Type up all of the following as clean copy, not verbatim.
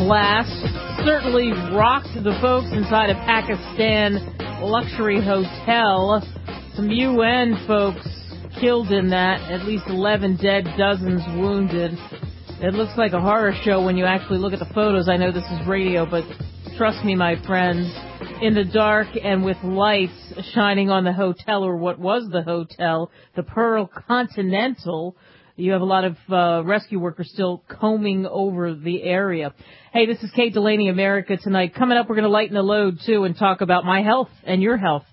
blast. Certainly rocked the folks inside a Pakistan luxury hotel. Some UN folks killed in that, at least 11 dead, dozens wounded. It looks like a horror show when you actually look at the photos. I know this is radio, but trust me, my friends, in the dark and with lights shining on the hotel, or what was the hotel, the Pearl Continental, you have a lot of rescue workers still combing over the area. Hey, this is Kate Delaney, America Tonight. Coming up, we're going to lighten the load, too, and talk about my health and your health.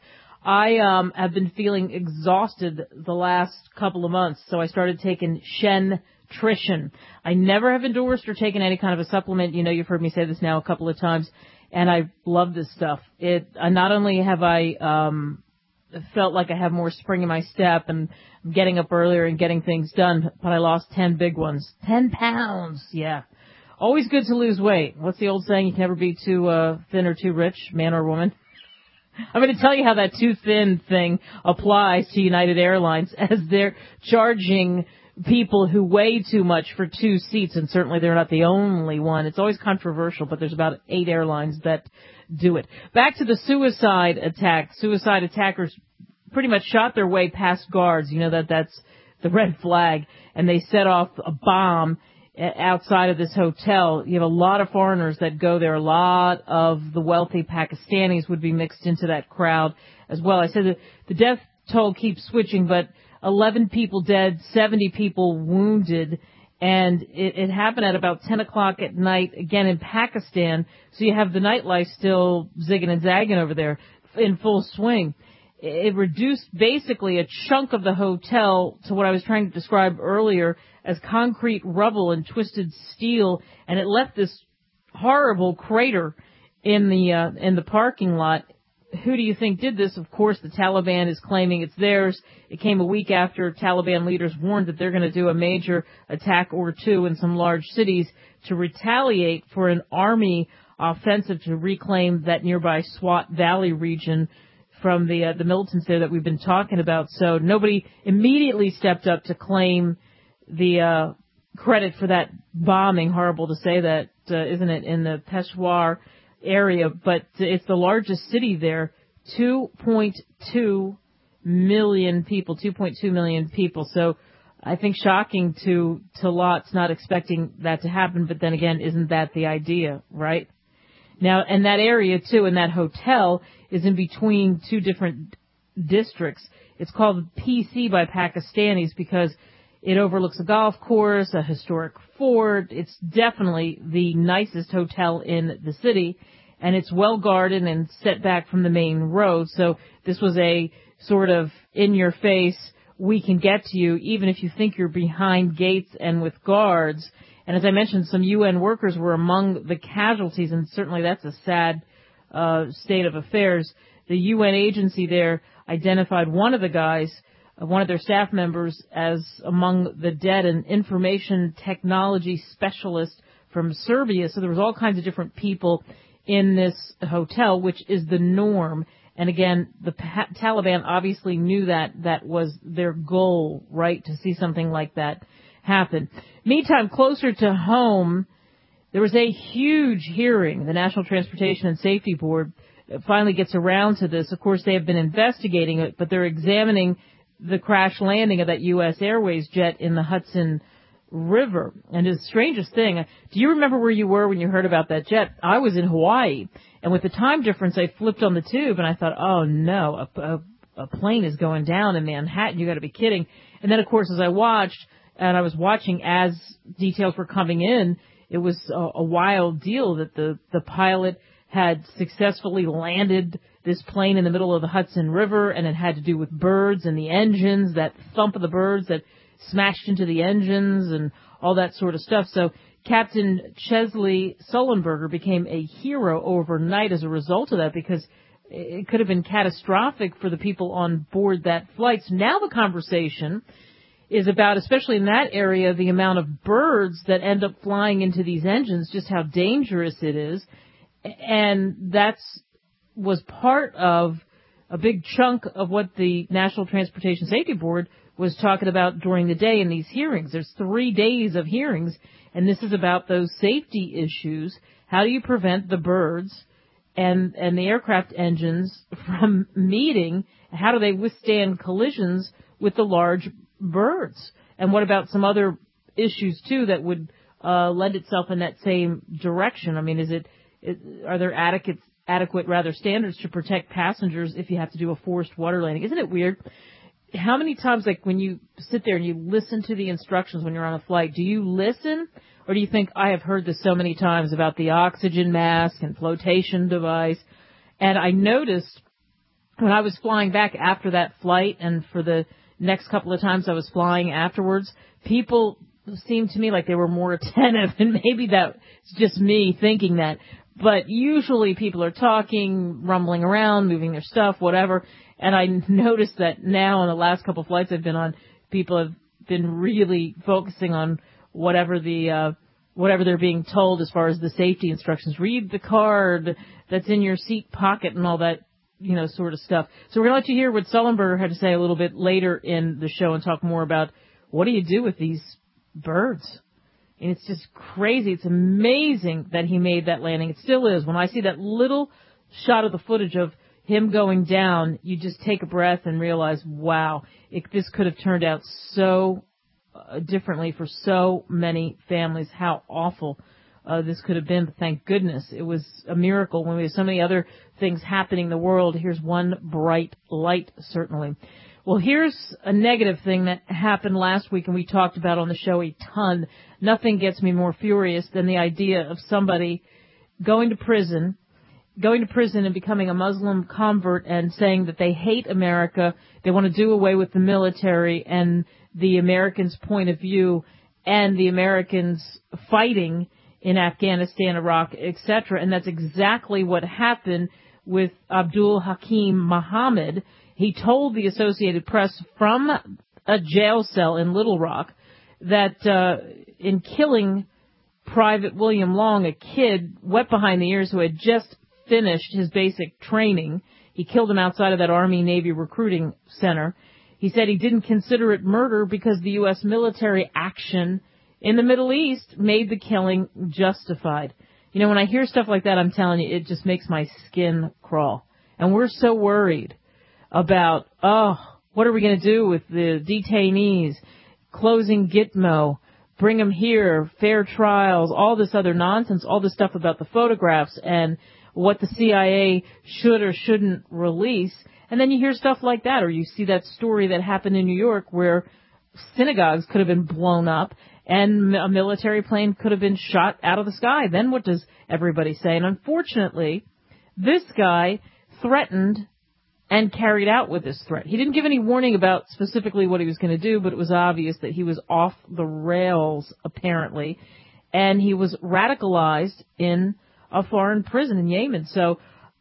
I have been feeling exhausted the last couple of months, so I started taking Shentrition. I never have endorsed or taken any kind of a supplement. You know, you've heard me say this now a couple of times, and I love this stuff. Not only have I felt like I have more spring in my step and I'm getting up earlier and getting things done, but I lost 10 big ones. 10 pounds, yeah. Always good to lose weight. What's the old saying? You can never be too thin or too rich, man or woman. I'm going to tell you how that too thin thing applies to United Airlines, as they're charging people who weigh too much for 2 seats, and certainly they're not the only one. It's always controversial, but there's about 8 airlines that do it. Back to the suicide attack. Suicide attackers pretty much shot their way past guards. You know that's the red flag, and they set off a bomb outside of this hotel. You have a lot of foreigners that go there. A lot of the wealthy Pakistanis would be mixed into that crowd as well. I said that the death toll keeps switching, but 11 people dead, 70 people wounded, and it happened at about 10 o'clock at night, again in Pakistan. So you have the nightlife still zigging and zagging over there in full swing. It reduced basically a chunk of the hotel to what I was trying to describe earlier as concrete rubble and twisted steel, and it left this horrible crater in the parking lot. Who do you think did this? Of course, the Taliban is claiming it's theirs. It came a week after Taliban leaders warned that they're going to do a major attack or two in some large cities to retaliate for an army offensive to reclaim that nearby Swat Valley region from the militants there that we've been talking about. So nobody immediately stepped up to claim the credit for that bombing. Horrible to say that, isn't it, in the Peshawar area, but it's the largest city there. 2.2 million people. So I think shocking to lots, not expecting that to happen, but then again, isn't that the idea, right? Now, and that area, too, and that hotel is in between 2 different districts. It's called PC by Pakistanis because it overlooks a golf course, a historic fort. It's definitely the nicest hotel in the city, and it's well guarded and set back from the main road. So this was a sort of in-your-face, we can get to you, even if you think you're behind gates and with guards. And as I mentioned, some UN workers were among the casualties, and certainly that's a sad state of affairs. The UN agency there identified one of the guys, one of their staff members, as among the dead, an information technology specialist from Serbia. So there was all kinds of different people in this hotel, which is the norm. And again, the Taliban obviously knew that was their goal, right, to see something like that happen. Meantime, closer to home, there was a huge hearing. The National Transportation and Safety Board finally gets around to this. Of course, they have been investigating it, but they're examining the crash landing of that U.S. Airways jet in the Hudson River. And the strangest thing, do you remember where you were when you heard about that jet? I was in Hawaii, and with the time difference, I flipped on the tube, and I thought, oh, no, a plane is going down in Manhattan. You got to be kidding. And then, of course, as I watched, and I was watching as details were coming in, it was a wild deal that the pilot had successfully landed this plane in the middle of the Hudson River, and it had to do with birds and the engines, that thump of the birds that smashed into the engines and all that sort of stuff. So Captain Chesley Sullenberger became a hero overnight as a result of that, because it could have been catastrophic for the people on board that flight. So now the conversation is about, especially in that area, the amount of birds that end up flying into these engines, just how dangerous it is. And was part of a big chunk of what the National Transportation Safety Board was talking about during the day in these hearings. There's 3 days of hearings, and this is about those safety issues. How do you prevent the birds and the aircraft engines from meeting? How do they withstand collisions with the large birds? And what about some other issues, too, that would lend itself in that same direction? I mean, are there adequate standards to protect passengers if you have to do a forced water landing? Isn't it weird? How many times, like, when you sit there and you listen to the instructions when you're on a flight, do you listen? Or do you think, I have heard this so many times about the oxygen mask and flotation device? And I noticed when I was flying back after that flight and for the next couple of times I was flying afterwards, people seemed to me like they were more attentive, and maybe that's just me thinking that. But usually people are talking, rumbling around, moving their stuff, whatever. And I noticed that now on the last couple of flights I've been on, people have been really focusing on whatever they're being told as far as the safety instructions. Read the card that's in your seat pocket and all that, sort of stuff. So we're going to let you hear what Sullenberger had to say a little bit later in the show and talk more about what do you do with these birds. And it's just crazy. It's amazing that he made that landing. It still is. When I see that little shot of the footage of him going down, you just take a breath and realize, wow, this could have turned out so differently for so many families. How awful this could have been. But thank goodness it was a miracle. When we have so many other things happening in the world, here's one bright light, certainly. Well, here's a negative thing that happened last week, and we talked about on the show a ton. Nothing gets me more furious than the idea of somebody going to prison and becoming a Muslim convert and saying that they hate America, they want to do away with the military and the Americans' point of view and the Americans fighting in Afghanistan, Iraq, etc. And that's exactly what happened with Abdul Hakim Muhammad. He told the Associated Press from a jail cell in Little Rock that in killing Private William Long, a kid wet behind the ears who had just finished his basic training, he killed him outside of that Army-Navy recruiting center. He said he didn't consider it murder because the U.S. military action in the Middle East made the killing justified. When I hear stuff like that, I'm telling you, it just makes my skin crawl. And we're so worried about, what are we going to do with the detainees, closing Gitmo, bring them here, fair trials, all this other nonsense, all this stuff about the photographs and what the CIA should or shouldn't release. And then you hear stuff like that, or you see that story that happened in New York where synagogues could have been blown up and a military plane could have been shot out of the sky. Then what does everybody say? And unfortunately, this guy threatened and carried out with this threat. He didn't give any warning about specifically what he was going to do, but it was obvious that he was off the rails, apparently, and he was radicalized in a foreign prison in Yemen. So,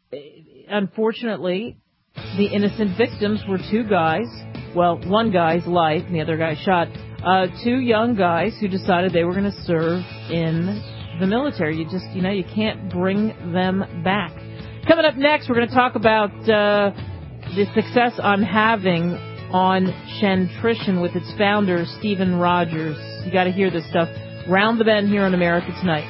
unfortunately, the innocent victims were two guys. Well, one guy's life and the other guy shot. Two young guys who decided they were going to serve in the military. You just, you can't bring them back. Coming up next, we're going to talk about the success I'm having on Shantrition with its founder, Stephen Rogers. You got to hear this stuff. Round the Bend here on America Tonight.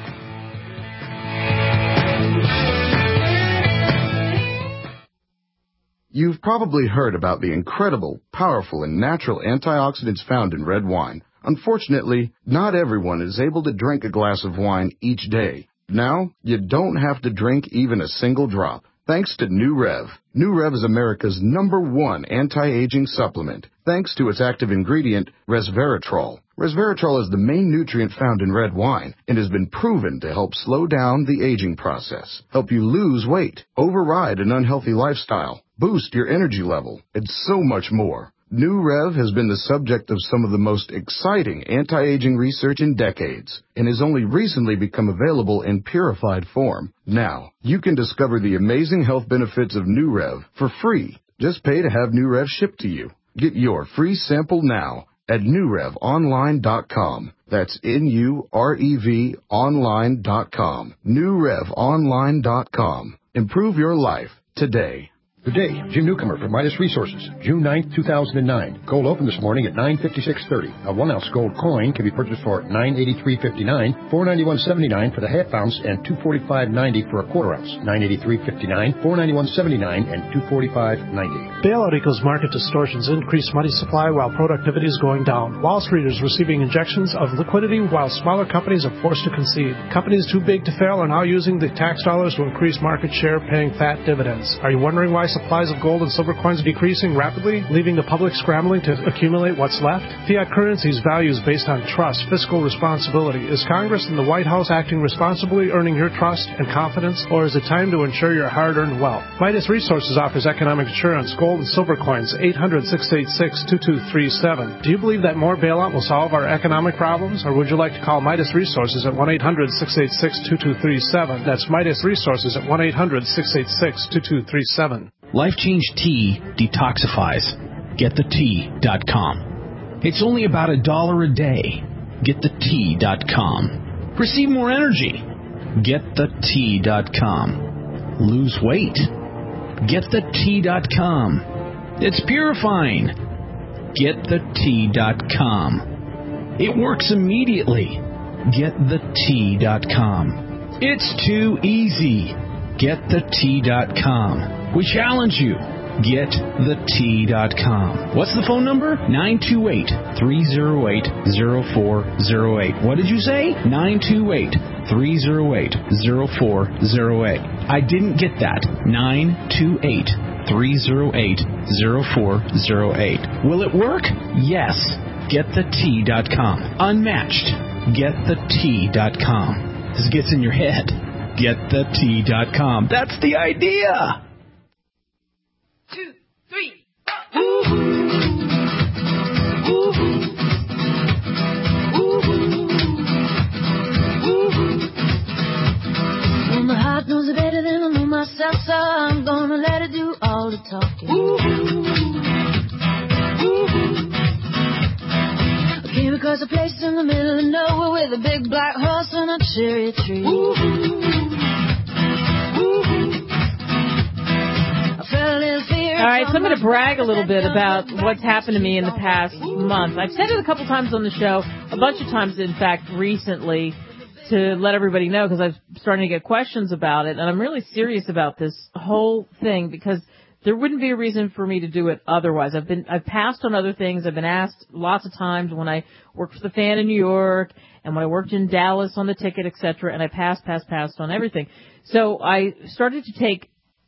You've probably heard about the incredible, powerful, and natural antioxidants found in red wine. Unfortunately, not everyone is able to drink a glass of wine each day. Now, you don't have to drink even a single drop. Thanks to New Rev. New Rev is America's #1 anti-aging supplement, thanks to its active ingredient, resveratrol. Resveratrol is the main nutrient found in red wine and has been proven to help slow down the aging process, help you lose weight, override an unhealthy lifestyle, boost your energy level, and so much more. New Rev has been the subject of some of the most exciting anti-aging research in decades and has only recently become available in purified form. Now, you can discover the amazing health benefits of New Rev for free. Just pay to have New Rev shipped to you. Get your free sample now at NewRevOnline.com. That's NUREV online.com. NewRevOnline.com. Improve your life today. Good day. Jim Newcomer from Midas Resources, June 9th, 2009. Gold opened this morning at $956.30. A 1-ounce gold coin can be purchased for $983.59, $491.79 for the half ounce, and $245.90 for a quarter ounce. $983.59, $491.79, and $245.90. Bailout equals market distortions, increased money supply while productivity is going down. Wall Street is receiving injections of liquidity while smaller companies are forced to concede. Companies too big to fail are now using the tax dollars to increase market share, paying fat dividends. Are you wondering why supplies of gold and silver coins are decreasing rapidly, leaving the public scrambling to accumulate what's left? Fiat currency's value is based on trust, fiscal responsibility. Is Congress and the White House acting responsibly, earning your trust and confidence, or is it time to ensure your hard-earned wealth? Midas Resources offers economic insurance, gold and silver coins, 800-686-2237. Do you believe that more bailout will solve our economic problems, or would you like to call Midas Resources at 1-800-686-2237? That's Midas Resources at 1-800-686-2237. Life Change Tea detoxifies. GetTheTea.com. It's only about $1 a day. GetTheTea.com. Receive more energy. GetTheTea.com. Lose weight. GetTheTea.com. It's purifying. GetTheTea.com. It works immediately. GetTheTea.com. It's too easy. GetTheTea.com. We challenge you. GetTheTea.com. What's the phone number? 928-308-0408. What did you say? 928-308-0408. I didn't get that. 928-308-0408. Will it work? Yes. GetTheTea.com. Unmatched. GetTheTea.com. This gets in your head. GetTheTea.com. That's the idea. 2, 3, ooh, ooh, ooh, ooh. Well, my heart knows it better than I know myself, so I'm gonna let it do all the talking. Ooh, ooh. I came across a place in the middle of nowhere with a big black horse and a cherry tree. Ooh, all right, so I'm going to brag a little bit about what's happened to me in the past month. I've said it a couple times on the show, a bunch of times, in fact, recently, to let everybody know, because I'm starting to get questions about it, and I'm really serious about this whole thing, because there wouldn't be a reason for me to do it otherwise. I've passed on other things. I've been asked lots of times when I worked for the Fan in New York, and when I worked in Dallas on the ticket, etc., and I passed on everything. So I started to take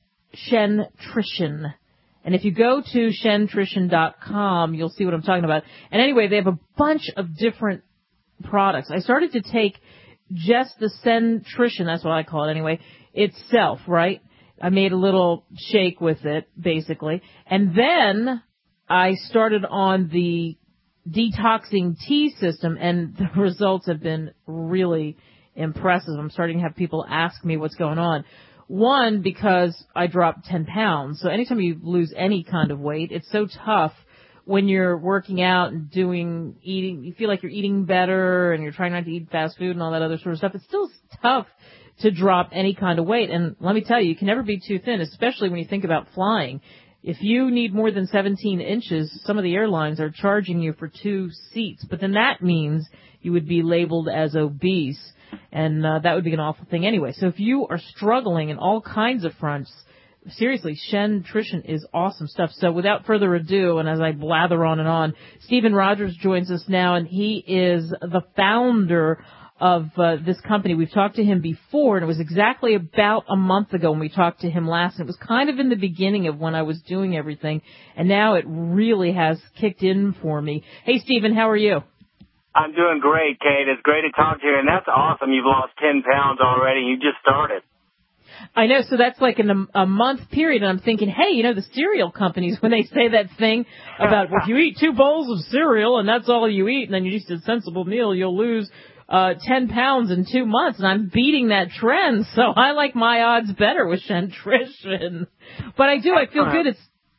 Shentrition. And if you go to Shentrition.com, you'll see what I'm talking about. And anyway, they have a bunch of different products. I started to take just the Shentrition, that's what I call it anyway, itself, right? I made a little shake with it, basically. And then I started on the detoxing tea system, and the results have been really impressive. I'm starting to have people ask me what's going on. One, because I dropped 10 pounds. So anytime you lose any kind of weight, it's so tough when you're working out and eating, you feel like you're eating better and you're trying not to eat fast food and all that other sort of stuff. It's still tough to drop any kind of weight. And let me tell you, you can never be too thin, especially when you think about flying. If you need more than 17 inches, some of the airlines are charging you for 2 seats. But then that means you would be labeled as obese. And that would be an awful thing anyway. So if you are struggling in all kinds of fronts, seriously, Shentrition is awesome stuff. So without further ado, and as I blather on, Stephen Rogers joins us now, and he is the founder of this company. We've talked to him before, and it was exactly about a month ago when we talked to him last. And it was kind of in the beginning of when I was doing everything, and now it really has kicked in for me. Hey, Stephen, how are you? I'm doing great, Kate. It's great to talk to you, and that's awesome. You've lost 10 pounds already. You just started. I know, so that's like in a month period, and I'm thinking, hey, the cereal companies, when they say that thing about, well, if you eat 2 bowls of cereal and that's all you eat, and then you eat a sensible meal, you'll lose 10 pounds in 2 months, and I'm beating that trend, so I like my odds better with Shentrition. But I feel good.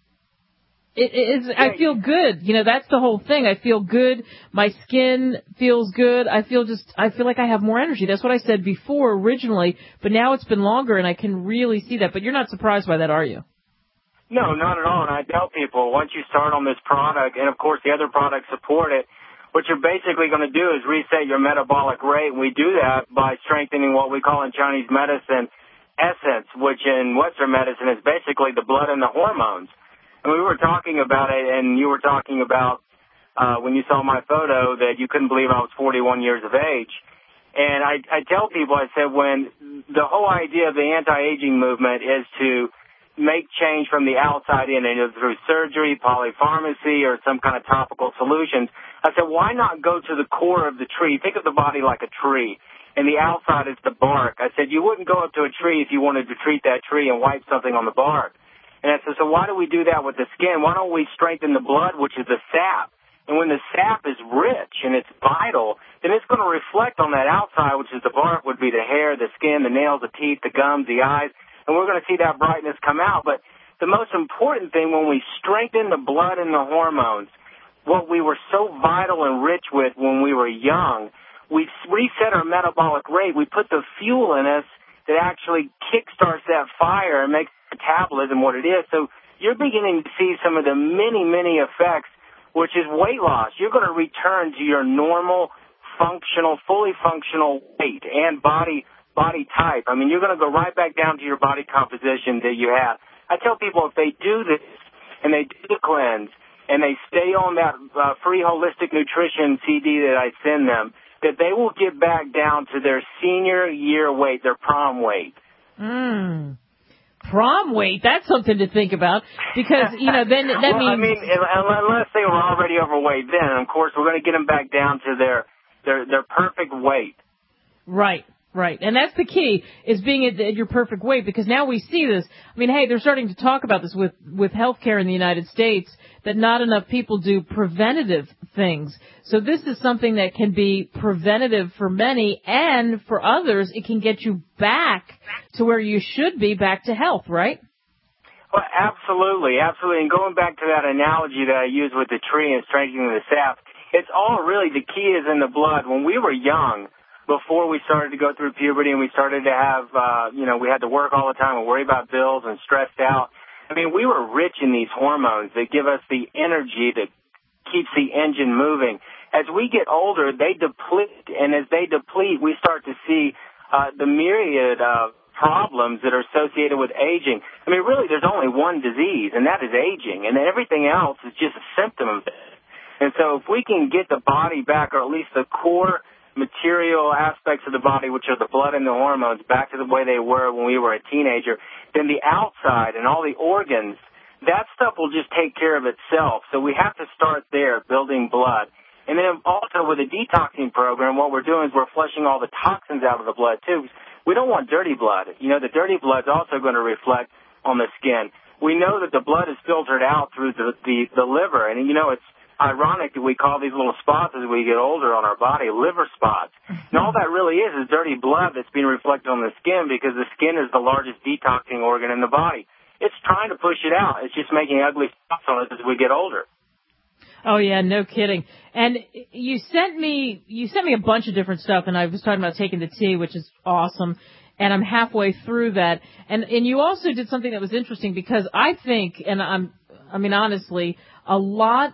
I feel good. That's the whole thing. I feel good. My skin feels good. I feel like I have more energy. That's what I said before originally, but now it's been longer and I can really see that. But you're not surprised by that, are you? No, not at all. And I tell people, once you start on this product, and of course the other products support it, what you're basically going to do is reset your metabolic rate. And we do that by strengthening what we call in Chinese medicine essence, which in Western medicine is basically the blood and the hormones. And we were talking about it, and you were talking about when you saw my photo that you couldn't believe I was 41 years of age. And I tell people, I said, when the whole idea of the anti-aging movement is to make change from the outside in, either through surgery, polypharmacy, or some kind of topical solutions, I said, why not go to the core of the tree? Think of the body like a tree, and the outside is the bark. I said, you wouldn't go up to a tree if you wanted to treat that tree and wipe something on the bark. And I said, so why do we do that with the skin? Why don't we strengthen the blood, which is the sap? And when the sap is rich and it's vital, then it's going to reflect on that outside, which is the bark, would be the hair, the skin, the nails, the teeth, the gums, the eyes, and we're going to see that brightness come out. But the most important thing, when we strengthen the blood and the hormones, what we were so vital and rich with when we were young, we reset our metabolic rate. We put the fuel in us that actually kickstarts that fire and makes metabolism what it is. So you're beginning to see some of the many, many effects, which is weight loss. You're going to return to your normal, functional, fully functional weight and body type. I mean, you're going to go right back down to your body composition that you have. I tell people, if they do this and they do the cleanse and they stay on that free holistic nutrition CD that I send them, that they will get back down to their senior year weight, their prom weight. Prom weight, that's something to think about, because, then that well, means... I mean, unless they were already overweight then, of course, we're going to get them back down to their perfect weight. Right. And that's the key, is being at your perfect weight, because now we see this. I mean, hey, they're starting to talk about this with healthcare in the United States, that not enough people do preventative things. So this is something that can be preventative for many, and for others, it can get you back to where you should be, back to health, right? Well, absolutely. And going back to that analogy that I used with the tree and strengthening the sap, it's all really, the key is in the blood. When we were young, before we started to go through puberty and we started to have, we had to work all the time and worry about bills and stressed out. I mean, we were rich in these hormones that give us the energy that keeps the engine moving. As we get older, they deplete, and as they deplete, we start to see the myriad of problems that are associated with aging. I mean, really, there's only one disease, and that is aging, and everything else is just a symptom of it. And so if we can get the body back, or at least the core material aspects of the body, which are the blood and the hormones, back to the way they were when we were a teenager, then the outside and all the organs, that stuff will just take care of itself. So we have to start there, building blood. And then also with the detoxing program, what we're doing is we're flushing all the toxins out of the blood too. We don't want dirty blood. The dirty blood's also going to reflect on the skin. We know that the blood is filtered out through the liver, and it's ironic that we call these little spots as we get older on our body liver spots. And all that really is dirty blood that's being reflected on the skin, because the skin is the largest detoxing organ in the body. It's trying to push it out. It's just making ugly spots on us as we get older. Oh yeah, no kidding. And you sent me a bunch of different stuff, and I was talking about taking the tea, which is awesome. And I'm halfway through that. And you also did something that was interesting, because I think, and honestly, a lot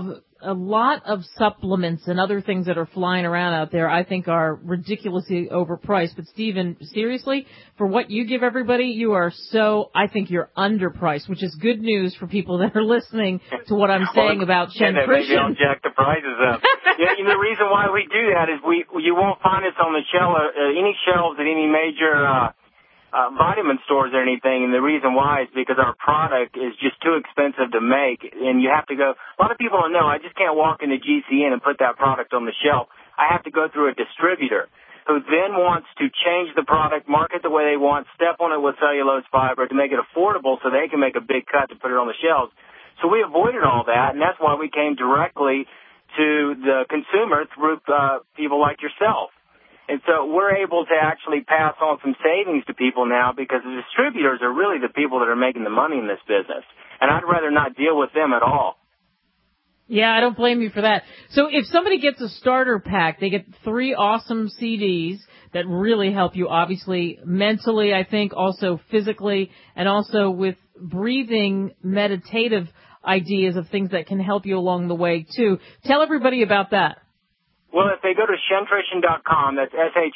of supplements and other things that are flying around out there, I think, are ridiculously overpriced. But Stephen, seriously, for what you give everybody, I think you're underpriced, which is good news for people that are listening to what I'm saying about Shen Maybe I'll jack the prices up. The reason why we do that is you won't find us on the any shelves at any major vitamin stores or anything, and the reason why is because our product is just too expensive to make, and you have to go. A lot of people don't know, I just can't walk into GCN and put that product on the shelf. I have to go through a distributor who then wants to change the product, market the way they want, step on it with cellulose fiber to make it affordable so they can make a big cut to put it on the shelves. So we avoided all that, and that's why we came directly to the consumer through people like yourself. And so we're able to actually pass on some savings to people now, because the distributors are really the people that are making the money in this business. And I'd rather not deal with them at all. Yeah, I don't blame you for that. So if somebody gets a starter pack, they get 3 awesome CDs that really help you, obviously, mentally, I think, also physically, and also with breathing, meditative ideas of things that can help you along the way, too. Tell everybody about that. Well, if they go to shentrition.com, that's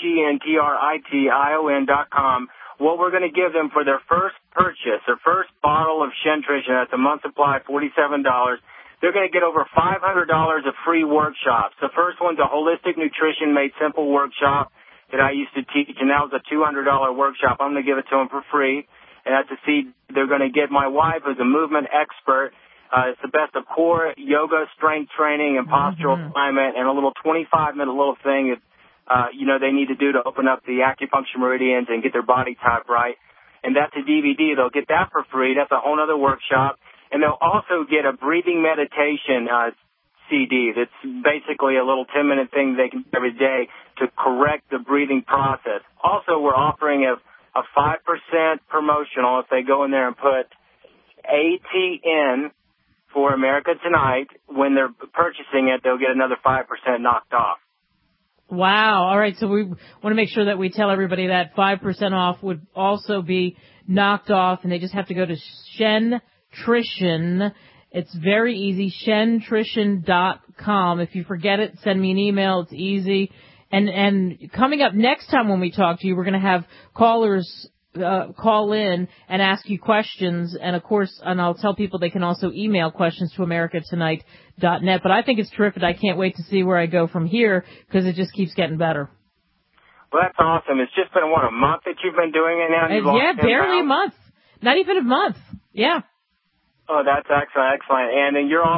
ShenTrition.com, what we're going to give them for their first purchase, their first bottle of Shentrition, that's a month supply, $47, they're going to get over $500 of free workshops. The first one's a Holistic Nutrition Made Simple workshop that I used to teach, and that was a $200 workshop. I'm going to give it to them for free. And that's a seed they're going to get. My wife is a movement expert. It's the best of core, yoga, strength training, and postural alignment, and a little 25-minute little thing that, they need to do to open up the acupuncture meridians and get their body type right. And that's a DVD. They'll get that for free. That's a whole other workshop. And they'll also get a breathing meditation CD that's basically a little 10-minute thing they can do every day to correct the breathing process. Also, we're offering a 5% promotional if they go in there and put ATN for America Tonight. When they're purchasing it, they'll get another 5% knocked off. Wow. All right. So we want to make sure that we tell everybody that 5% off would also be knocked off, and they just have to go to Shentrition. It's very easy, Shentrition.com. If you forget it, send me an email. It's easy. And coming up next time when we talk to you, we're going to have callers call in and ask you questions. And, of course, and I'll tell people they can also email questions to americatonight.net. But I think it's terrific. I can't wait to see where I go from here because it just keeps getting better. Well, that's awesome. It's just been, a month that you've been doing it now? Yeah, barely a month. Not even a month. Yeah. Oh, that's excellent. And then you're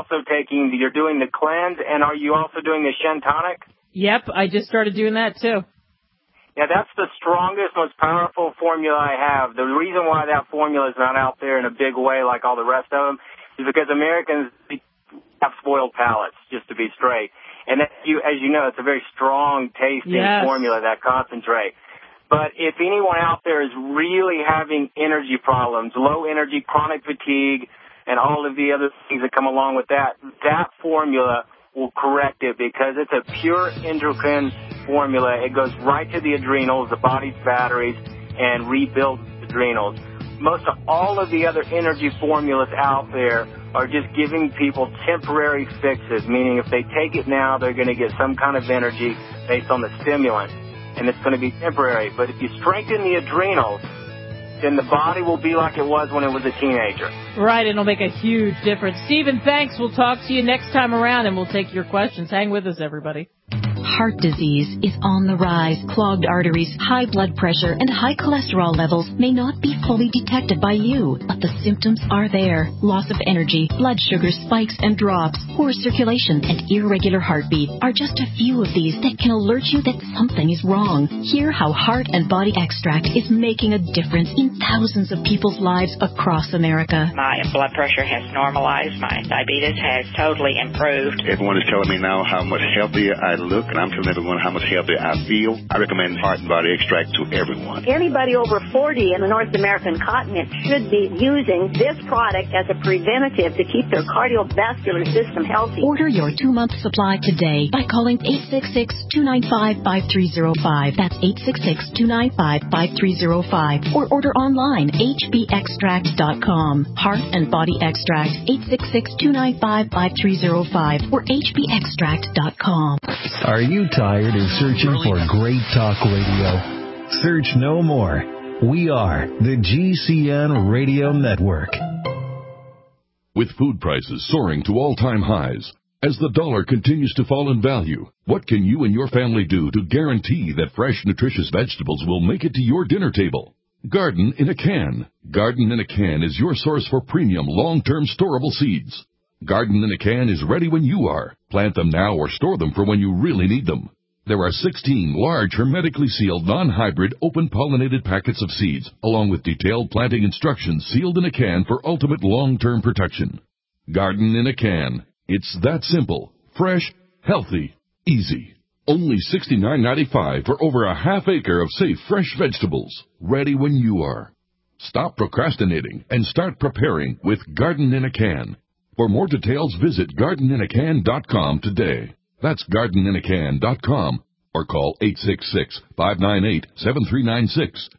doing the cleanse, and are you also doing the Shen Tonic? Yep, I just started doing that, too. Yeah, that's the strongest, most powerful formula I have. The reason why that formula is not out there in a big way like all the rest of them is because Americans have spoiled palates, just to be straight. And as you know, it's a very strong tasting formula, that concentrate. But if anyone out there is really having energy problems, low energy, chronic fatigue, and all of the other things that come along with that formula will correct it because it's a pure endocrine formula. It goes right to the adrenals, the body's batteries, and rebuilds the adrenals. Most of all of the other energy formulas out there are just giving people temporary fixes, meaning if they take it now, they're going to get some kind of energy based on the stimulant, and it's going to be temporary. But if you strengthen the adrenals, then the body will be like it was when it was a teenager. Right, it'll make a huge difference. Stephen, thanks. We'll talk to you next time around, and we'll take your questions. Hang with us, everybody. Heart disease is on the rise. Clogged arteries, high blood pressure, and high cholesterol levels may not be fully detected by you, but the symptoms are there. Loss of energy, blood sugar spikes and drops, poor circulation, and irregular heartbeat are just a few of these that can alert you that something is wrong. Hear how Heart and Body Extract is making a difference in thousands of people's lives across America. My blood pressure has normalized. My diabetes has totally improved. Everyone is telling me now how much healthier I look, and I'm telling everyone how much healthier I feel. I recommend Heart and Body Extract to everyone. Anybody over 40 in the North American continent should be using this product as a preventative to keep their cardiovascular system healthy. Order your 2-month supply today by calling 866-295-5305. That's 866-295-5305. Or order online, hbextract.com. Heart and Body Extract, 866-295-5305 or hbextract.com. Are you tired of searching for great talk radio? Search no more. We are the GCN Radio Network. With food prices soaring to all-time highs, as the dollar continues to fall in value, what can you and your family do to guarantee that fresh, nutritious vegetables will make it to your dinner table? Garden in a Can. Garden in a Can is your source for premium, long-term storable seeds. Garden in a Can is ready when you are. Plant them now or store them for when you really need them. There are 16 large, hermetically sealed, non-hybrid, open-pollinated packets of seeds, along with detailed planting instructions sealed in a can for ultimate long-term protection. Garden in a Can. It's that simple, fresh, healthy, easy. Only $69.95 for over a half acre of safe, fresh vegetables, ready when you are. Stop procrastinating and start preparing with Garden in a Can. For more details, visit gardeninacan.com today. That's gardeninacan.com or call 866-598-7396.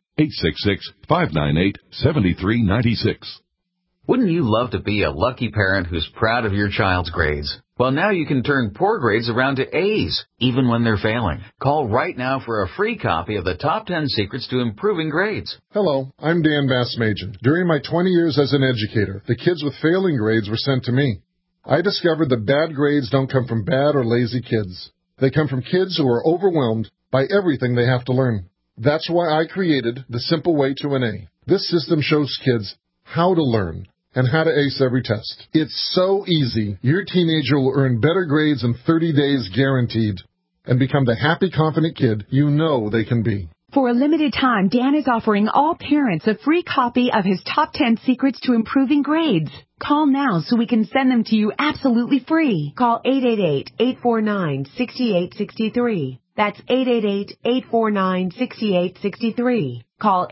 866-598-7396. Wouldn't you love to be a lucky parent who's proud of your child's grades? Well, now you can turn poor grades around to A's, even when they're failing. Call right now for a free copy of the Top 10 Secrets to Improving Grades. Hello, I'm Dan Bassmagen. During my 20 years as an educator, the kids with failing grades were sent to me. I discovered that bad grades don't come from bad or lazy kids. They come from kids who are overwhelmed by everything they have to learn. That's why I created the Simple Way to an A. This system shows kids how to learn and how to ace every test. It's so easy. Your teenager will earn better grades in 30 days guaranteed and become the happy, confident kid you know they can be. For a limited time, Dan is offering all parents a free copy of his Top 10 Secrets to Improving Grades. Call now so we can send them to you absolutely free. Call 888-849-6863. That's 888-849-6863. Call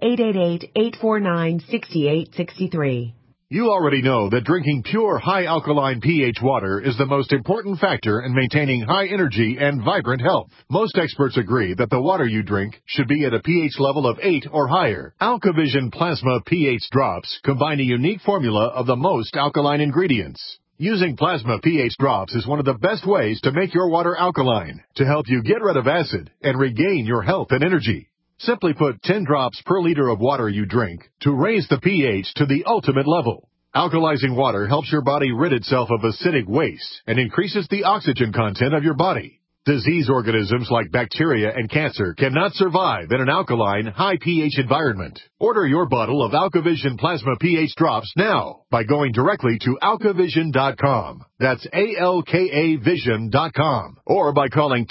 888-849-6863. You already know that drinking pure, high-alkaline pH water is the most important factor in maintaining high energy and vibrant health. Most experts agree that the water you drink should be at a pH level of 8 or higher. AlkaVision Plasma pH drops combine a unique formula of the most alkaline ingredients. Using plasma pH drops is one of the best ways to make your water alkaline, to help you get rid of acid and regain your health and energy. Simply put 10 drops per liter of water you drink to raise the pH to the ultimate level. Alkalizing water helps your body rid itself of acidic waste and increases the oxygen content of your body. Disease organisms like bacteria and cancer cannot survive in an alkaline, high pH environment. Order your bottle of AlkaVision Plasma pH drops now by going directly to alkavision.com. That's ALKAvision.com. Or by calling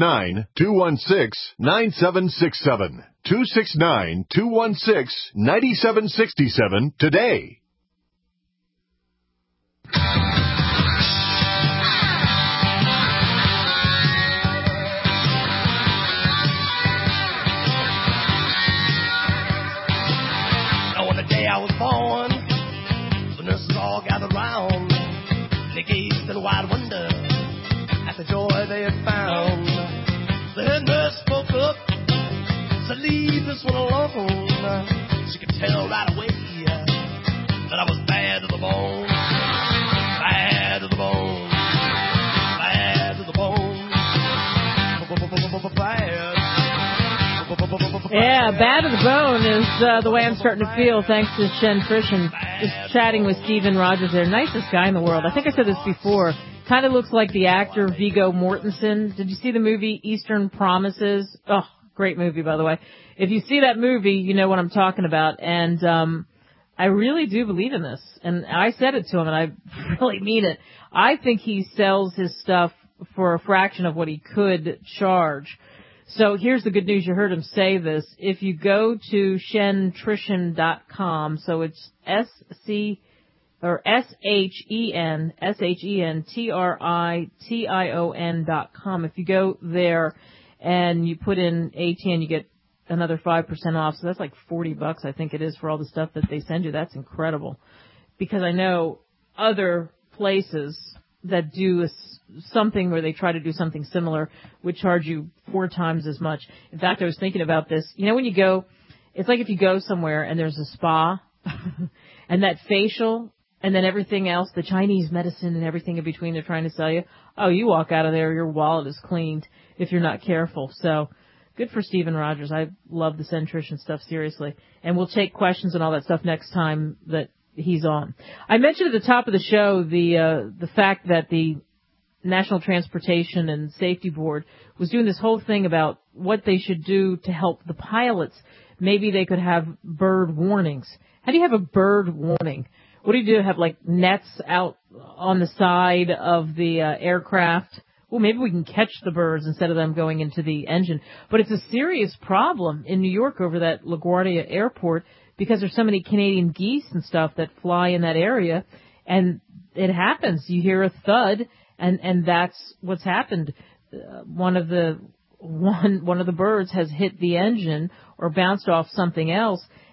269-216-9767. 269-216-9767 today. I was born, the nurses all gathered round. They gazed in wide wonder at the joy they had found. The head nurse spoke up, said, "Leave this one alone." She could tell right away that I was bad to the bone, bad to the bone, bad to the bone, bad. Yeah, bad to the bone is the way I'm starting to feel, thanks to Shen Trish. Just chatting with Stephen Rogers there. Nicest guy in the world. I think I said this before. Kind of looks like the actor Viggo Mortensen. Did you see the movie Eastern Promises? Oh, great movie, by the way. If you see that movie, you know what I'm talking about. And I really do believe in this. And I said it to him, and I really mean it. I think he sells his stuff for a fraction of what he could charge. So here's the good news. You heard him say this. If you go to shentrition.com, so it's ShenTrition.com. If you go there and you put in ATN, you get another 5% off. So that's like $40, I think it is, for all the stuff that they send you. That's incredible. Because I know other places that do something where they try to do something similar would charge you 4 times as much. In fact, I was thinking about this. You know, when you go, it's like if you go somewhere and there's a spa and that facial and then everything else, the Chinese medicine and everything in between they're trying to sell you. Oh, you walk out of there, your wallet is cleaned if you're not careful. So good for Stephen Rogers. I love the Centrition stuff, seriously. And we'll take questions and all that stuff next time that he's on. I mentioned at the top of the show the fact that the National Transportation and Safety Board was doing this whole thing about what they should do to help the pilots. Maybe they could have bird warnings. How do you have a bird warning? What do you do? Have like nets out on the side of the aircraft? Well, maybe we can catch the birds instead of them going into the engine. But it's a serious problem in New York over that LaGuardia airport because there's so many Canadian geese and stuff that fly in that area. And it happens. You hear a thud. And that's what's happened. One of the birds has hit the engine or bounced off something else,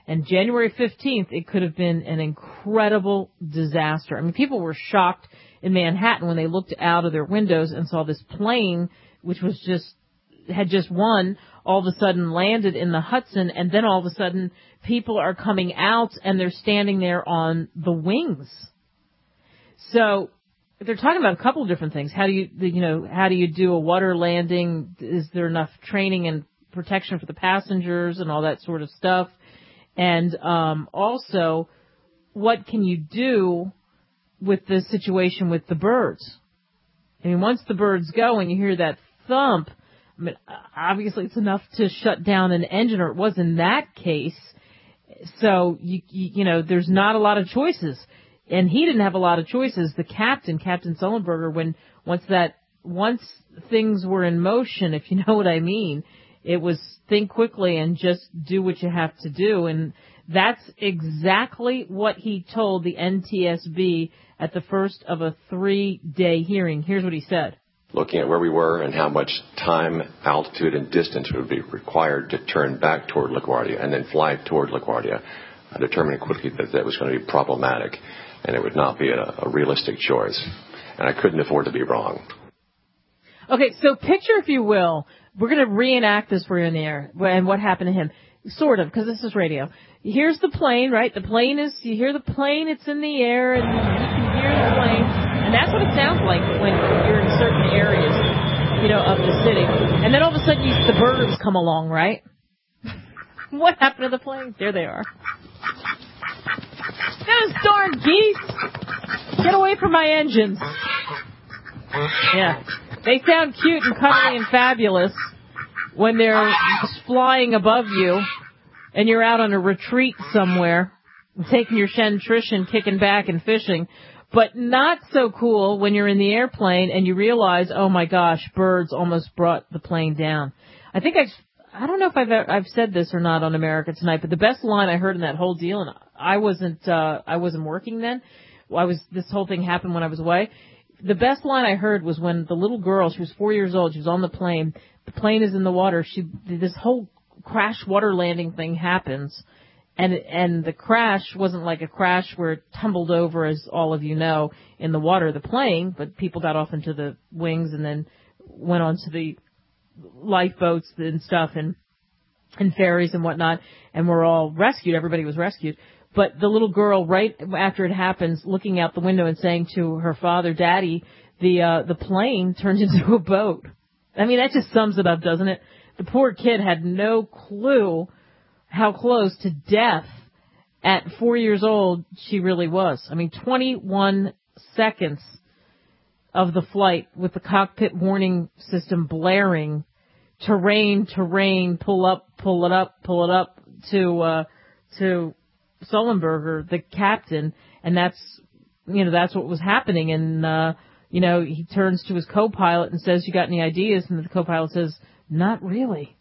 And January 15th, it could have been an incredible disaster. I mean, people were shocked in Manhattan when they looked out of their windows and saw this plane, which was had just won, all of a sudden landed in the Hudson, and then all of a sudden people are coming out and they're standing there on the wings. So they're talking about a couple of different things. How do you do a water landing? Is there enough training and protection for the passengers and all that sort of stuff? And also, what can you do with the situation with the birds? I mean, once the birds go and you hear that thump, I mean, obviously it's enough to shut down an engine, or it was in that case. So, you know, there's not a lot of choices. And he didn't have a lot of choices. The Captain Sullenberger, once things were in motion, if you know what I mean, it was think quickly and just do what you have to do. And that's exactly what he told the NTSB at the first of a 3-day hearing. Here's what he said. Looking at where we were and how much time, altitude, and distance would be required to turn back toward LaGuardia and then fly toward LaGuardia, I determined quickly that was going to be problematic and it would not be a realistic choice. And I couldn't afford to be wrong. Okay, so picture, if you will, we're going to reenact this for you in the air and what happened to him. Sort of, because this is radio. Here's the plane, right? You hear the plane, it's in the air, and you can hear the plane. And that's what it sounds like when you're in certain areas, you know, of the city. And then all of a sudden the birds come along, right? What happened to the planes? There they are. Those darn geese! Get away from my engines. Yeah. They sound cute and cuddly and fabulous when they're just flying above you and you're out on a retreat somewhere, taking your Shentrition, kicking back and fishing. But not so cool when you're in the airplane and you realize, oh my gosh, birds almost brought the plane down. I think I don't know if I've said this or not on America Tonight, but the best line I heard in that whole deal, and I wasn't working then. This whole thing happened when I was away. The best line I heard was when the little girl, she was 4 years old, she was on the plane is in the water, this whole crash water landing thing happens, and the crash wasn't like a crash where it tumbled over, as all of you know, in the water of the plane, but people got off into the wings and then went onto the lifeboats and stuff and ferries and whatnot, and were all rescued. Everybody was rescued. But the little girl, right after it happens, looking out the window and saying to her father, Daddy, the plane turned into a boat. I mean, that just sums it up, doesn't it? The poor kid had no clue how close to death at 4 years old she really was. I mean, 21 seconds of the flight with the cockpit warning system blaring, terrain, pull up, pull it up to Sullenberger, the captain, and that's what was happening. And, he turns to his co-pilot and says, you got any ideas? And the co-pilot says, not really.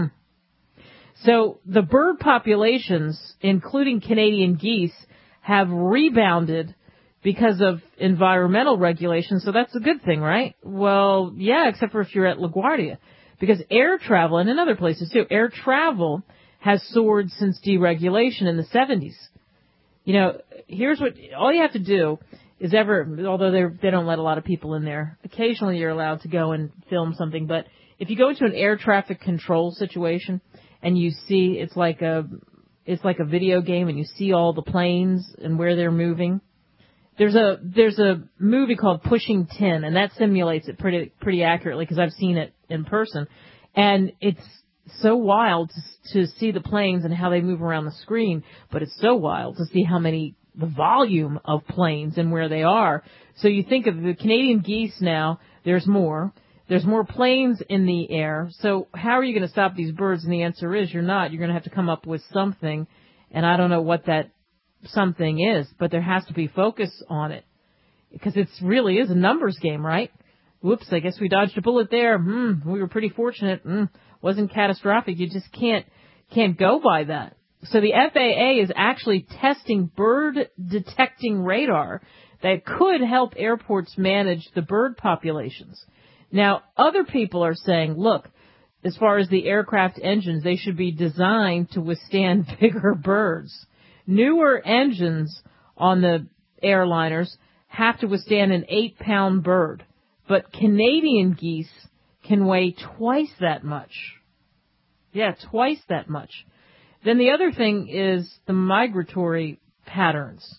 So the bird populations, including Canadian geese, have rebounded because of environmental regulations. So that's a good thing, right? Well, yeah, except for if you're at LaGuardia. Because air travel, and in other places too, air travel has soared since deregulation in the 70s. You know, here's what, all you have to do is although they don't let a lot of people in there, occasionally you're allowed to go and film something, but if you go into an air traffic control situation and you see, it's like a video game and you see all the planes and where they're moving. There's a movie called Pushing Tin, and that simulates it pretty accurately because I've seen it in person. And it's so wild to see the planes and how they move around the screen, but it's so wild to see the volume of planes and where they are. So you think of the Canadian geese now, there's more planes in the air. So how are you going to stop these birds? And the answer is you're not. You're going to have to come up with something, and I don't know what that something is, but there has to be focus on it because it really is a numbers game, right? Whoops, I guess we dodged a bullet there. We were pretty fortunate. Wasn't catastrophic. You just can't go by that. So the FAA is actually testing bird detecting radar that could help airports manage the bird populations. Now, other people are saying, look, as far as the aircraft engines, they should be designed to withstand bigger birds. Newer engines on the airliners have to withstand an 8-pound bird, but Canadian geese can weigh twice that much. Yeah, twice that much. Then the other thing is the migratory patterns.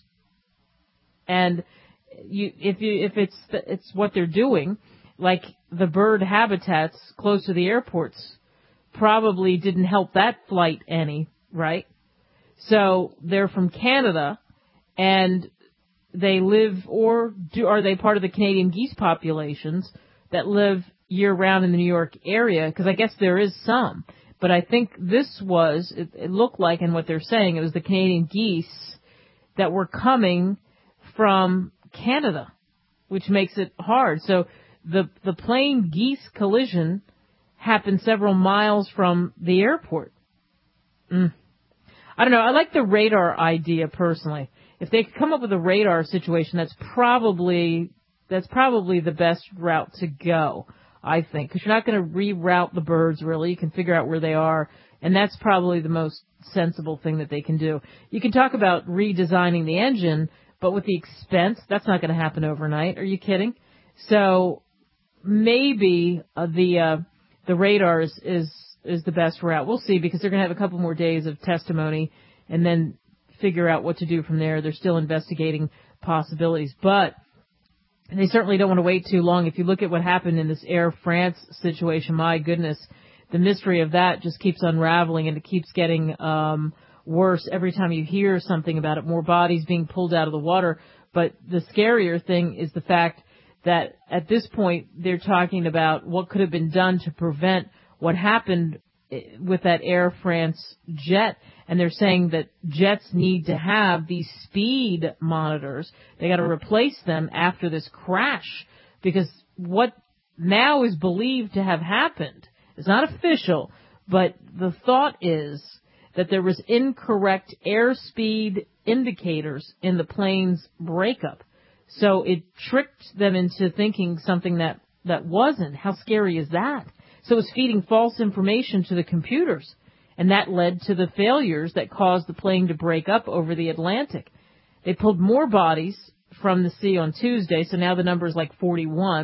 And if it's what they're doing, like the bird habitats close to the airports probably didn't help that flight any, right? So they're from Canada, and they live, or are they part of the Canadian geese populations that live year-round in the New York area? Because I guess there is some. But I think it looked like, and what they're saying, it was the Canadian geese that were coming from Canada, which makes it hard. So the plane geese collision happened several miles from the airport. I don't know. I like the radar idea personally. If they could come up with a radar situation, that's probably the best route to go, I think, because you're not going to reroute the birds, really. You can figure out where they are, and that's probably the most sensible thing that they can do. You can talk about redesigning the engine, but with the expense, that's not going to happen overnight. Are you kidding? So maybe the radar is the best route. We'll see, because they're going to have a couple more days of testimony and then figure out what to do from there. They're still investigating possibilities, but they certainly don't want to wait too long. If you look at what happened in this Air France situation, my goodness, the mystery of that just keeps unraveling, and it keeps getting worse every time you hear something about it. More bodies being pulled out of the water. But the scarier thing is the fact that at this point they're talking about what could have been done to prevent what happened with that Air France jet. And they're saying that jets need to have these speed monitors. They got to replace them after this crash, because what now is believed to have happened, it's not official, but the thought is that there was incorrect airspeed indicators in the plane's breakup. So it tricked them into thinking something that wasn't. How scary is that? So it's feeding false information to the computers. And that led to the failures that caused the plane to break up over the Atlantic. They pulled more bodies from the sea on Tuesday, so now the number is like 41.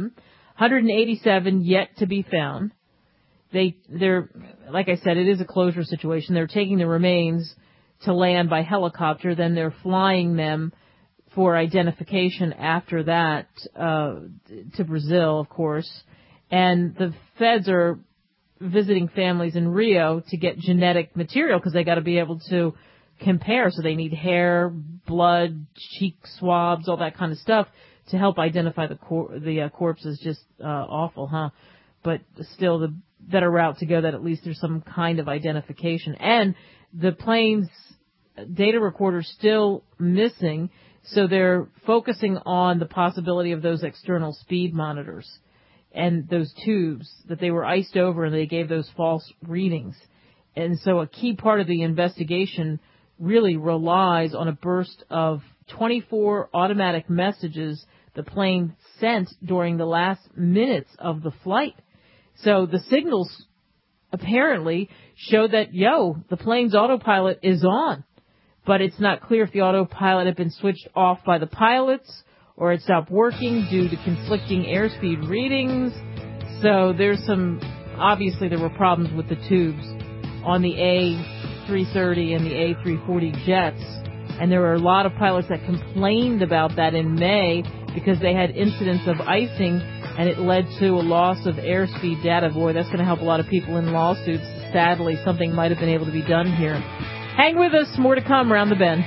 187 yet to be found. They're, like I said, it is a closure situation. They're taking the remains to land by helicopter, then they're flying them for identification after that to Brazil, of course. And the feds are visiting families in Rio to get genetic material, because they got to be able to compare. So they need hair, blood, cheek swabs, all that kind of stuff to help identify the corpses. Just awful, huh? But still, the better route to go, that at least there's some kind of identification. And the plane's data recorder's still missing, so they're focusing on the possibility of those external speed monitors and those tubes that they were iced over, and they gave those false readings. And so a key part of the investigation really relies on a burst of 24 automatic messages the plane sent during the last minutes of the flight. So the signals apparently show that, the plane's autopilot is on. But it's not clear if the autopilot had been switched off by the pilots or it stopped working due to conflicting airspeed readings. So obviously there were problems with the tubes on the A330 and the A340 jets. And there were a lot of pilots that complained about that in May because they had incidents of icing, and it led to a loss of airspeed data. Boy, that's going to help a lot of people in lawsuits. Sadly, something might have been able to be done here. Hang with us. More to come around the bend.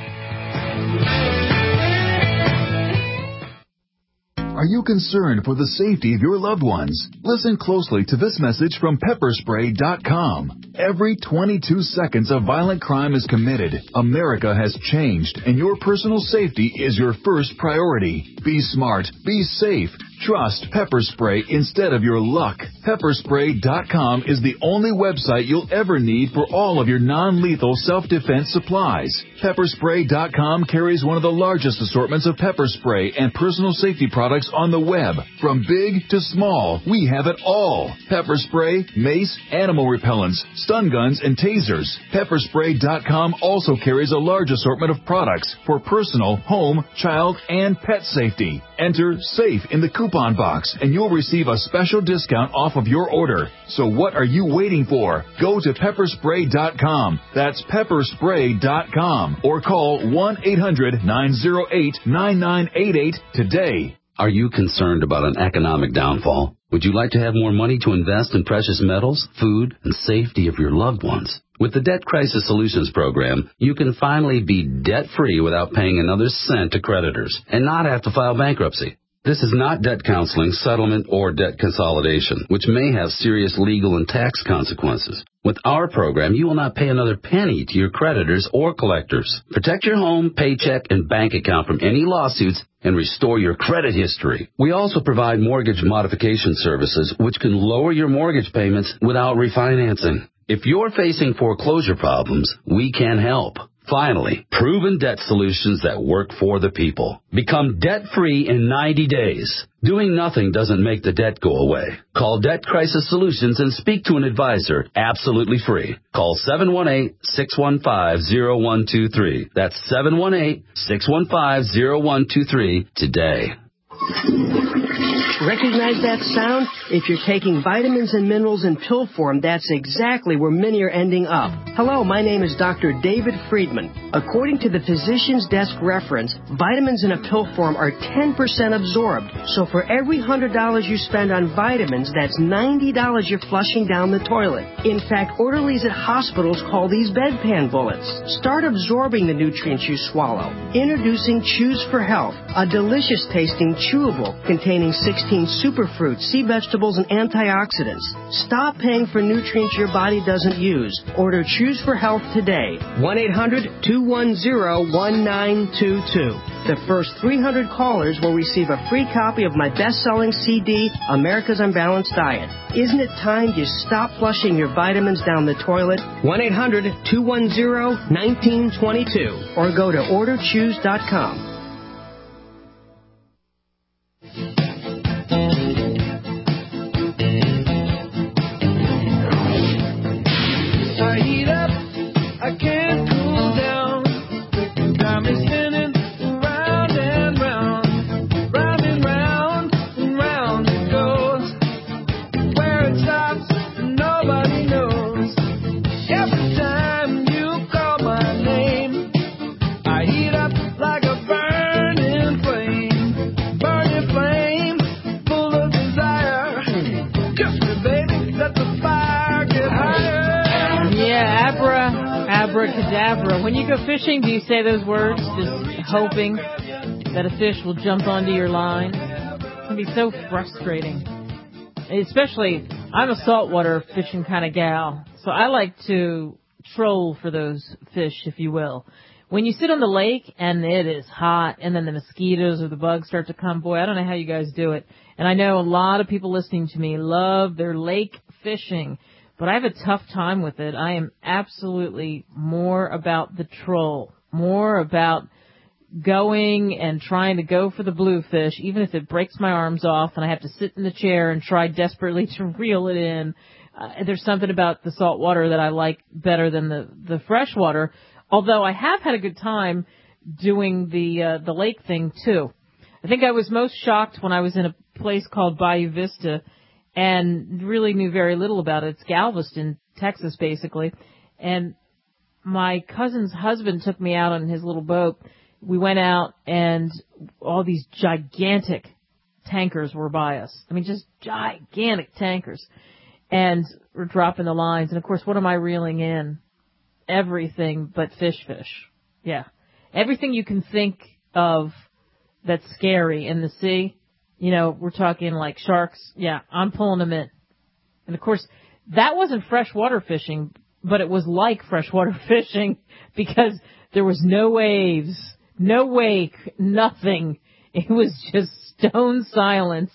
Are you concerned for the safety of your loved ones? Listen closely to this message from pepperspray.com. Every 22 seconds a violent crime is committed. America has changed, and your personal safety is your first priority. Be smart, be safe. Trust Pepper Spray instead of your luck. Pepperspray.com is the only website you'll ever need for all of your non-lethal self-defense supplies. Pepperspray.com carries one of the largest assortments of pepper spray and personal safety products on the web. From big to small, we have it all. Pepper spray, mace, animal repellents, stun guns, and tasers. Pepperspray.com also carries a large assortment of products for personal, home, child, and pet safety. Enter SAFE in the coupon box and you'll receive a special discount off of your order. So what are you waiting for? Go to pepperspray.com. That's pepperspray.com or call 1-800-908-9988 today. Are you concerned about an economic downfall? Would you like to have more money to invest in precious metals, food, and safety of your loved ones? With the Debt Crisis Solutions Program, you can finally be debt-free without paying another cent to creditors and not have to file bankruptcy. This is not debt counseling, settlement, or debt consolidation, which may have serious legal and tax consequences. With our program, you will not pay another penny to your creditors or collectors. Protect your home, paycheck, and bank account from any lawsuits and restore your credit history. We also provide mortgage modification services, which can lower your mortgage payments without refinancing. If you're facing foreclosure problems, we can help. Finally, proven debt solutions that work for the people. Become debt-free in 90 days. Doing nothing doesn't make the debt go away. Call Debt Crisis Solutions and speak to an advisor absolutely free. Call 718-615-0123. That's 718-615-0123 today. Recognize that sound? If you're taking vitamins and minerals in pill form, that's exactly where many are ending up. Hello, my name is Dr. David Friedman. According to the Physician's Desk reference, vitamins in a pill form are 10% absorbed. So for every $100 you spend on vitamins, that's $90 you're flushing down the toilet. In fact, orderlies at hospitals call these bedpan bullets. Start absorbing the nutrients you swallow. Introducing Choose for Health, a delicious tasting chewable containing 16 superfruits, sea vegetables, and antioxidants. Stop paying for nutrients your body doesn't use. Order Choose for Health today. 1-800-210-1922. The first 300 callers will receive a free copy of my best-selling CD, America's Unbalanced Diet. Isn't it time you stop flushing your vitamins down the toilet? 1-800-210-1922 or go to orderchoose.com. I heat up, I can't cool down. Got me spinning round and round, round and round and round it goes. Where it stops, nobody knows. Every time you call my name, I heat up like a burning flame, full of desire. Kiss me, baby, let the fire get higher. Yeah, abracadabra. When you go fishing, do you say those words just hoping that a fish will jump onto your line? It can be so frustrating. Especially, I'm a saltwater fishing kind of gal, so I like to troll for those fish, if you will. When you sit on the lake and it is hot and then the mosquitoes or the bugs start to come, boy, I don't know how you guys do it. And I know a lot of people listening to me love their lake fishing. But I have a tough time with it. I am absolutely more about the troll, more about going and trying to go for the bluefish, even if it breaks my arms off and I have to sit in the chair and try desperately to reel it in. There's something about the salt water that I like better than the fresh water, although I have had a good time doing the lake thing, too. I think I was most shocked when I was in a place called Bayou Vista and really knew very little about it. It's Galveston, Texas, basically. And my cousin's husband took me out on his little boat. We went out, and all these gigantic tankers were by us. I mean, just gigantic tankers. And we're dropping the lines. And, of course, what am I reeling in? Everything but fish. Yeah. Everything you can think of that's scary in the sea. You know, we're talking like sharks. Yeah, I'm pulling them in. And, of course, that wasn't freshwater fishing, but it was like freshwater fishing because there was no waves, no wake, nothing. It was just stone silence.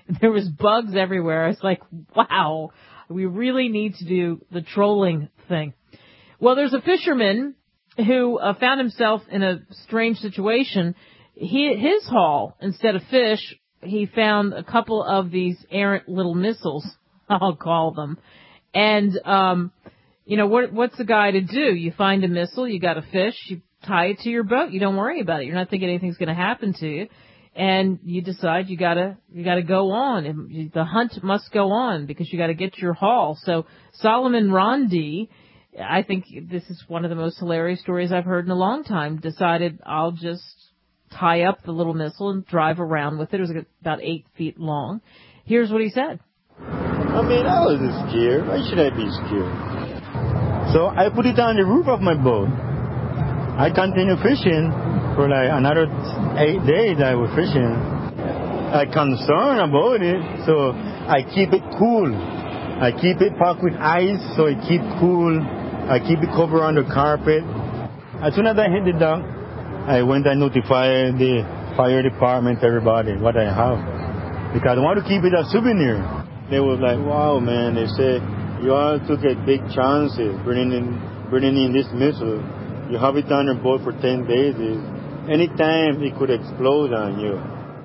There was bugs everywhere. I was like, wow, we really need to do the trolling thing. Well, there's a fisherman who found himself in a strange situation. His haul, instead of fish, he found a couple of these errant little missiles, I'll call them. And, what's the guy to do? You find a missile, you got a fish, you tie it to your boat, you don't worry about it. You're not thinking anything's going to happen to you. And you decide you gotta go on. The hunt must go on because you gotta get your haul. So Solomon Rondi, I think this is one of the most hilarious stories I've heard in a long time, decided I'll just tie up the little missile and drive around with it. It was about 8 feet long. Here's what he said. I was scared. Why should I be scared? So I put it on the roof of my boat. I continue fishing for like another 8 days. I was fishing. I'm concerned about it, so I keep it cool. I keep it packed with ice, so it keep cool. I keep it covered on the carpet. As soon as I hit the dock, I went and notified the fire department, everybody, what I have. Because I want to keep it a souvenir. They was like, wow, man, they said, you all took a big chances bringing in this missile. You have it on your boat for 10 days. Anytime it could explode on you.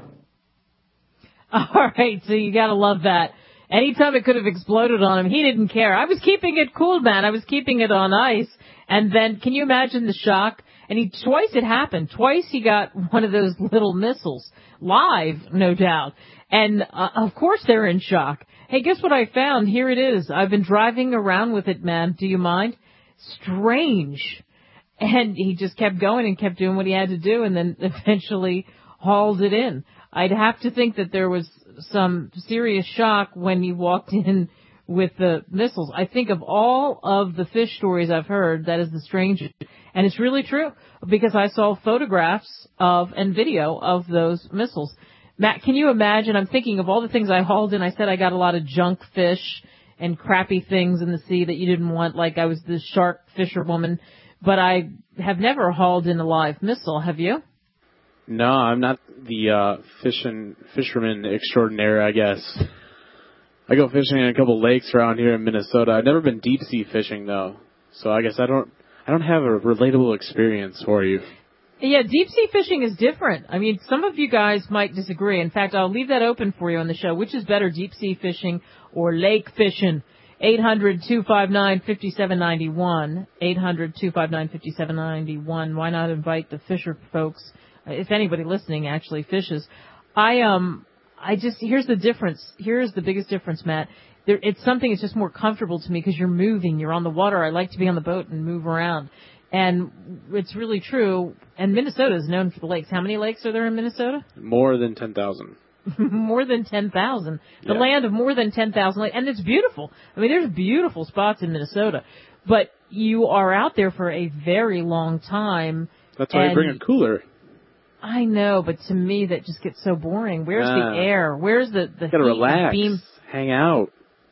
All right, so you gotta love that. Anytime it could have exploded on him, he didn't care. I was keeping it cool, man. I was keeping it on ice. And then, can you imagine the shock? And twice it happened. Twice he got one of those little missiles. Live, no doubt. And, of course they're in shock. Hey, guess what I found? Here it is. I've been driving around with it, man. Do you mind? Strange. And he just kept going and kept doing what he had to do and then eventually hauled it in. I'd have to think that there was some serious shock when he walked in with the missiles. I think of all of the fish stories I've heard, that is the strangest. And it's really true because I saw photographs of and video of those missiles. Matt, can you imagine? I'm thinking of all the things I hauled in. I said I got a lot of junk fish and crappy things in the sea that you didn't want, like I was the shark fisherwoman. But I have never hauled in a live missile. Have you? No, I'm not the fisherman extraordinaire, I guess. I go fishing in a couple lakes around here in Minnesota. I've never been deep sea fishing though, so I guess I don't have a relatable experience for you. Yeah, deep sea fishing is different. I mean, some of you guys might disagree. In fact, I'll leave that open for you on the show. Which is better, deep sea fishing or lake fishing? 800-259-5791. 800-259-5791. Why not invite the fisher folks? If anybody listening actually fishes. Here's the difference. Here's the biggest difference, Matt. It's something that's just more comfortable to me because you're moving. You're on the water. I like to be on the boat and move around. And it's really true. And Minnesota is known for the lakes. How many lakes are there in Minnesota? More than 10,000. More than 10,000. The land of more than 10,000 lakes. And it's beautiful. I mean, there's beautiful spots in Minnesota. But you are out there for a very long time. That's why you bring a cooler. I know, but to me that just gets so boring. Where's the air? Where's the you gotta relax, beam? Hang out.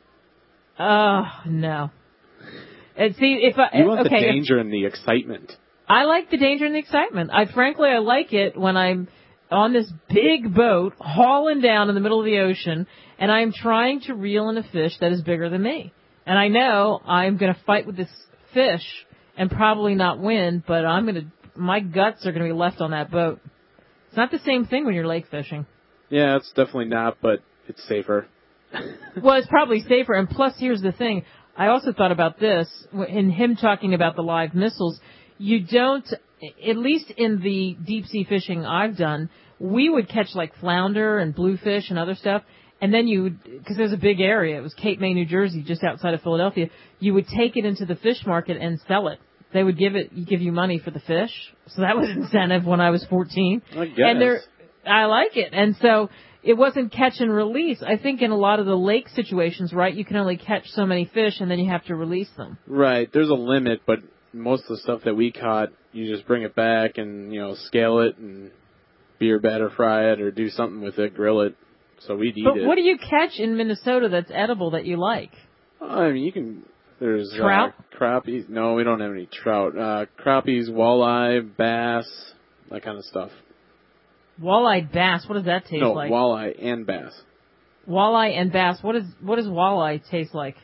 Oh, no. And see, you want the danger and the excitement. I like the danger and the excitement. I like it when I'm on this big boat hauling down in the middle of the ocean and I'm trying to reel in a fish that is bigger than me. And I know I'm going to fight with this fish and probably not win, but my guts are going to be left on that boat. It's not the same thing when you're lake fishing. Yeah, it's definitely not, but it's safer. Well, it's probably safer. And plus, here's the thing. I also thought about this in him talking about the live missiles. You don't, at least in the deep sea fishing I've done, we would catch like flounder and bluefish and other stuff. And then because there's a big area, it was Cape May, New Jersey, just outside of Philadelphia, you would take it into the fish market and sell it. They would give you money for the fish. So that was incentive when I was 14. I guess. And I like it. And so it wasn't catch and release. I think in a lot of the lake situations, right, you can only catch so many fish and then you have to release them. Right. There's a limit, but most of the stuff that we caught, you just bring it back and, scale it and beer batter fry it or do something with it, grill it. So we'd eat it. But what do you catch in Minnesota that's edible that you like? I mean, you can... There's trout? Crappies. No, we don't have any trout. Crappies, walleye, bass, that kind of stuff. Walleye bass, what does that taste like? No, walleye and bass. Walleye and bass. What does walleye taste like?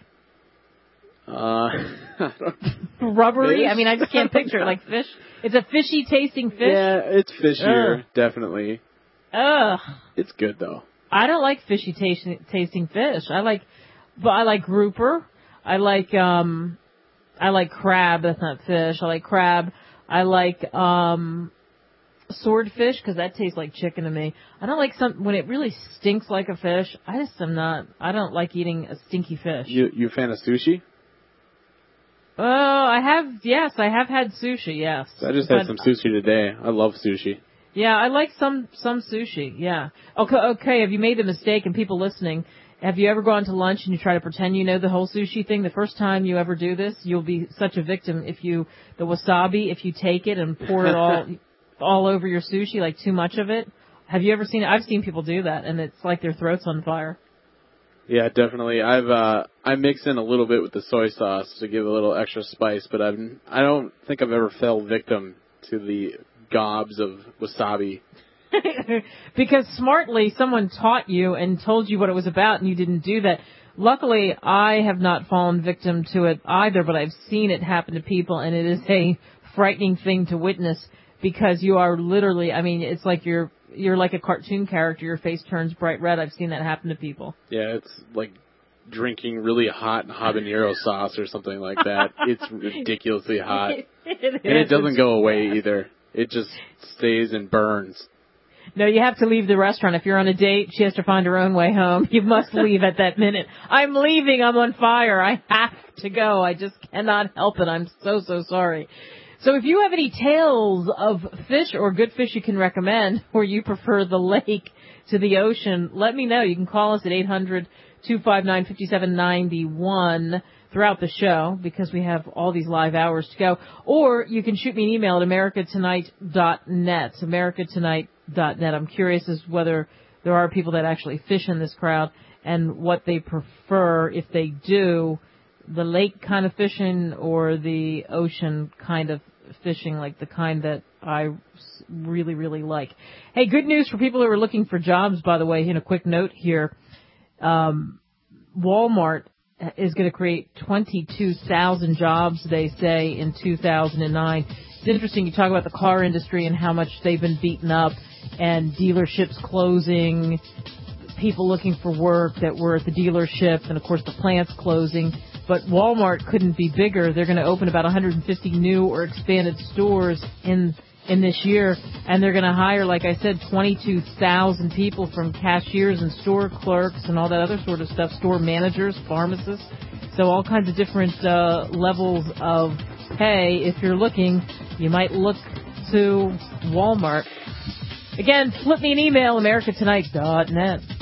Rubbery? Fish? I mean, I just can't picture it like fish. It's a fishy tasting fish? Yeah, it's fishier, Ugh. definitely. Ugh. It's good, though. I don't like fishy tasting fish. I like grouper. I like crab. That's not fish. I like crab. I like swordfish because that tastes like chicken to me. I don't like when it really stinks like a fish. I don't like eating a stinky fish. You a fan of sushi? Oh, I have had sushi, yes. I just had some sushi today. I love sushi. Yeah, I like some sushi, yeah. Okay, have you made the mistake, and people listening, have you ever gone to lunch and you try to pretend you know the whole sushi thing? The first time you ever do this, you'll be such a victim if you take it and pour it all over your sushi, like too much of it. Have you ever seen it? I've seen people do that, and it's like their throat's on fire. Yeah, definitely. I mix in a little bit with the soy sauce to give a little extra spice, but I don't think I've ever fell victim to the gobs of wasabi. Because smartly someone taught you and told you what it was about, and you didn't do that. Luckily, I have not fallen victim to it either, but I've seen it happen to people, and it is a frightening thing to witness because you are literally, I mean, it's like you're like a cartoon character. Your face turns bright red. I've seen that happen to people. Yeah, it's like drinking really hot habanero sauce or something like that. It's ridiculously hot. It doesn't go away either. It just stays and burns. No, you have to leave the restaurant. If you're on a date, she has to find her own way home. You must leave at that minute. I'm leaving. I'm on fire. I have to go. I just cannot help it. I'm so sorry. So if you have any tales of fish or good fish you can recommend, or you prefer the lake to the ocean, let me know. You can call us at 800-259-5791 throughout the show because we have all these live hours to go. Or you can shoot me an email at americatonight.net, americatonight.net. I'm curious as whether there are people that actually fish in this crowd and what they prefer, if they do, the lake kind of fishing or the ocean kind of fishing, like the kind that I really, really like. Hey, good news for people who are looking for jobs, by the way, in a quick note here. Walmart is going to create 22,000 jobs, they say, in 2009. It's interesting. You talk about the car industry and how much they've been beaten up and dealerships closing, people looking for work that were at the dealership, and, of course, the plants closing. But Walmart couldn't be bigger. They're going to open about 150 new or expanded stores in this year, and they're going to hire, like I said, 22,000 people from cashiers and store clerks and all that other sort of stuff, store managers, pharmacists. So all kinds of different levels of pay. If you're looking, you might look to Walmart. Again, flip me an email, americatonight.net.